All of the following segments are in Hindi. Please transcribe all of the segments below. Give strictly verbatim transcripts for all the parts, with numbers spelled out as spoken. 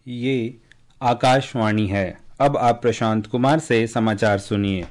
ये आकाशवाणी है। अब आप प्रशांत कुमार से समाचार सुनिए।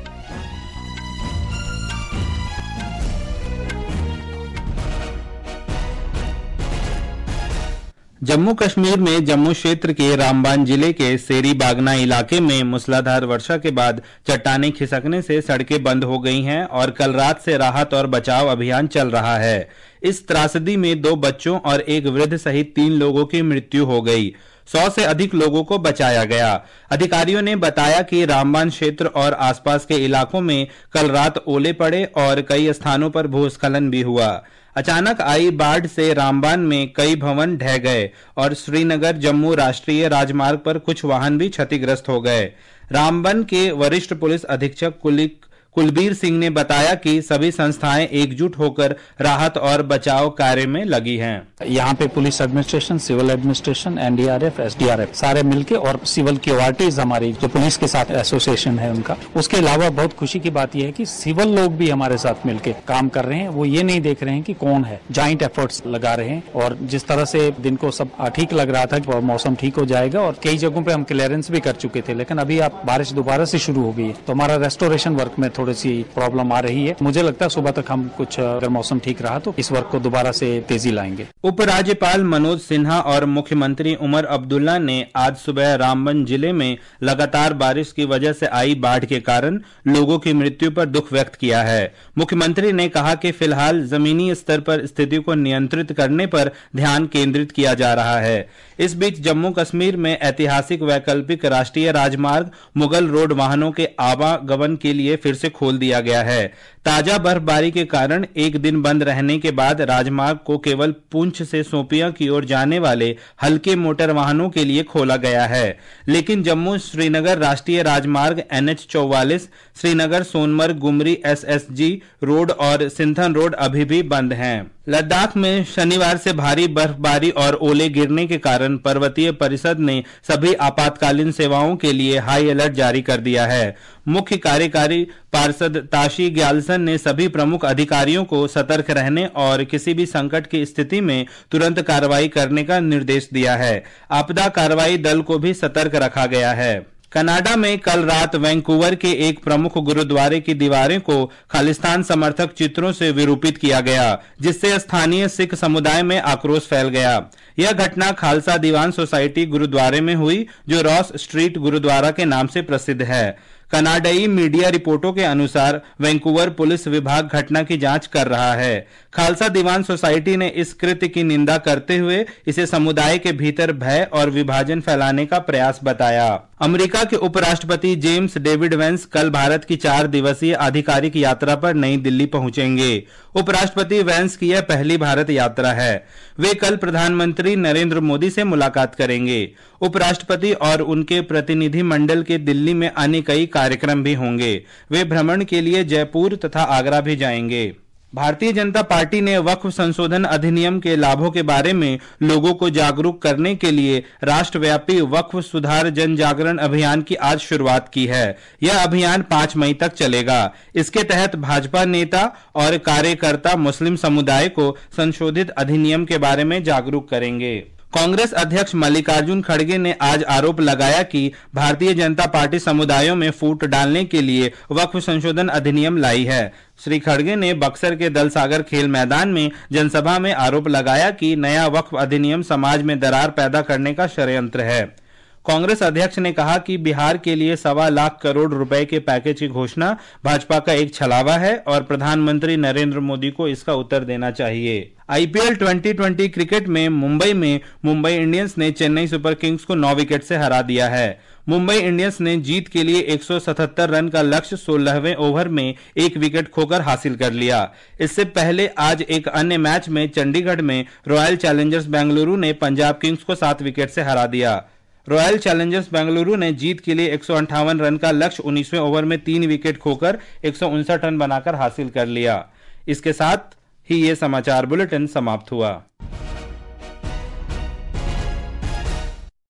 जम्मू कश्मीर में जम्मू क्षेत्र के रामबान जिले के सेरी बागना इलाके में मूसलाधार वर्षा के बाद चट्टानें खिसकने से सड़कें बंद हो गई हैं और कल रात से राहत और बचाव अभियान चल रहा है। इस त्रासदी में दो बच्चों और एक वृद्ध सहित तीन लोगों की मृत्यु हो गई। सौ से अधिक लोगों को बचाया गया। अधिकारियों ने बताया कि रामबान क्षेत्र और आसपास के इलाकों में कल रात ओले पड़े और कई स्थानों पर भूस्खलन भी हुआ। अचानक आई बाढ़ से रामबान में कई भवन ढह गए और श्रीनगर जम्मू राष्ट्रीय राजमार्ग पर कुछ वाहन भी क्षतिग्रस्त हो गए। रामबन के वरिष्ठ पुलिस अधीक्षक कुलिक कुलबीर सिंह ने बताया कि सभी संस्थाएं एकजुट होकर राहत और बचाव कार्य में लगी हैं। यहाँ पे police administration, civil administration, NDRF, SDRF सारे मिलके और सिविल क्यूआरटीज हमारी जो पुलिस के साथ एसोसिएशन है उनका। उसके अलावा बहुत खुशी की बात यह है कि सिविल लोग भी हमारे साथ मिलके काम कर रहे हैं। वो ये नहीं देख रहे हैं कि कौन है, जॉइंट एफर्ट्स लगा रहे हैं। और जिस तरह से दिन को सब ठीक लग रहा था कि मौसम ठीक हो जाएगा और कई जगहों पे हम क्लियरेंस भी कर चुके थे, लेकिन अभी आप बारिश दोबारा से शुरू हो गई है तो हमारा रेस्टोरेशन वर्क में थोड़ी सी प्रॉब्लम आ रही है। मुझे लगता है सुबह तक हम कुछ, अगर मौसम ठीक रहा तो इस वर्क को दोबारा से तेजी लाएंगे। उपराज्यपाल मनोज सिन्हा और मुख्यमंत्री उमर अब्दुल्ला ने आज सुबह रामबन जिले में लगातार बारिश की वजह से आई बाढ़ के कारण लोगों की मृत्यु पर दुख व्यक्त किया है। मुख्यमंत्री ने कहा कि फिलहाल जमीनी स्तर पर स्थिति को नियंत्रित करने पर ध्यान केंद्रित किया जा रहा है। इस बीच जम्मू कश्मीर में ऐतिहासिक वैकल्पिक राष्ट्रीय राजमार्ग मुगल रोड वाहनों के आवागमन के लिए फिर से खोल दिया गया है। ताजा बर्फबारी के कारण एक दिन बंद रहने के बाद राजमार्ग को केवल पुंछ से सोपियां की ओर जाने वाले हल्के मोटर वाहनों के लिए खोला गया है, लेकिन जम्मू श्रीनगर राष्ट्रीय राजमार्ग एन एच चौवालीस, Srinagar Sonmarg Gumri S S G road और सिंथन रोड अभी भी बंद हैं। लद्दाख में शनिवार से भारी बर्फबारी और ओले गिरने के कारण पर्वतीय परिषद ने सभी आपातकालीन सेवाओं के लिए हाई अलर्ट जारी कर दिया है। मुख्य कार्यकारी पार्षद ताशी ग्यालसन ने सभी प्रमुख अधिकारियों को सतर्क रहने और किसी भी संकट की स्थिति में तुरंत कार्रवाई करने का निर्देश दिया है। आपदा कार्रवाई दल को भी सतर्क रखा गया है। कनाडा में कल रात वैंकूवर के एक प्रमुख गुरुद्वारे की दीवारें को खालिस्तान समर्थक चित्रों से विरूपित किया गया, जिससे स्थानीय सिख समुदाय में आक्रोश फैल गया। यह घटना खालसा दीवान सोसाइटी गुरुद्वारे में हुई, जो रॉस स्ट्रीट गुरुद्वारा के नाम से प्रसिद्ध है। कनाडाई मीडिया रिपोर्टों के अनुसार वैंकूवर पुलिस विभाग घटना की जांच कर रहा है। खालसा दीवान सोसाइटी ने इस कृत्य की निंदा करते हुए इसे समुदाय के भीतर भय और विभाजन फैलाने का प्रयास बताया। अमेरिका के उपराष्ट्रपति जेम्स डेविड वेंस कल भारत की चार दिवसीय आधिकारिक यात्रा पर नई दिल्ली पहुंचेंगे। उपराष्ट्रपति वेंस की यह पहली भारत यात्रा है। वे कल प्रधानमंत्री नरेंद्र मोदी से मुलाकात करेंगे। उपराष्ट्रपति और उनके प्रतिनिधि मंडल के दिल्ली में अन्य कई कार्यक्रम भी होंगे। वे भ्रमण के लिए जयपुर तथा आगरा भी जाएंगे। भारतीय जनता पार्टी ने वक्फ संशोधन अधिनियम के लाभों के बारे में लोगों को जागरूक करने के लिए राष्ट्रव्यापी वक्फ सुधार जन जागरण अभियान की आज शुरुआत की है। यह अभियान पांच मई तक चलेगा। इसके तहत भाजपा नेता और कार्यकर्ता मुस्लिम समुदाय को संशोधित अधिनियम के बारे में जागरूक करेंगे। कांग्रेस अध्यक्ष मल्लिकार्जुन खड़गे ने आज आरोप लगाया कि भारतीय जनता पार्टी समुदायों में फूट डालने के लिए वक्फ संशोधन अधिनियम लाई है। श्री खड़गे ने बक्सर के दल सागर खेल मैदान में जनसभा में आरोप लगाया कि नया वक्फ अधिनियम समाज में दरार पैदा करने का षड्यंत्र है। कांग्रेस अध्यक्ष ने कहा कि बिहार के लिए सवा लाख करोड़ रुपए के पैकेज की घोषणा भाजपा का एक छलावा है और प्रधानमंत्री नरेंद्र मोदी को इसका उत्तर देना चाहिए। आईपीएल ट्वेंटी ट्वेंटी क्रिकेट में मुंबई में मुंबई इंडियंस ने चेन्नई सुपर किंग्स को नौ विकेट से हरा दिया है। मुंबई इंडियंस ने जीत के लिए एक सौ सतहत्तर रन का लक्ष्य सोलहवें ओवर में एक विकेट खोकर हासिल कर लिया। इससे पहले आज एक अन्य मैच में चंडीगढ़ में रॉयल चैलेंजर्स बेंगलुरु ने पंजाब किंग्स को सात विकेट से हरा दिया। रॉयल चैलेंजर्स बेंगलुरु ने जीत के लिए एक सौ अंठावन रन का लक्ष्य उन्नीसवें ओवर में तीन विकेट खोकर एक सौ उनसठ रन बनाकर हासिल कर लिया। इसके साथ ही ये समाचार बुलेटिन समाप्त हुआ।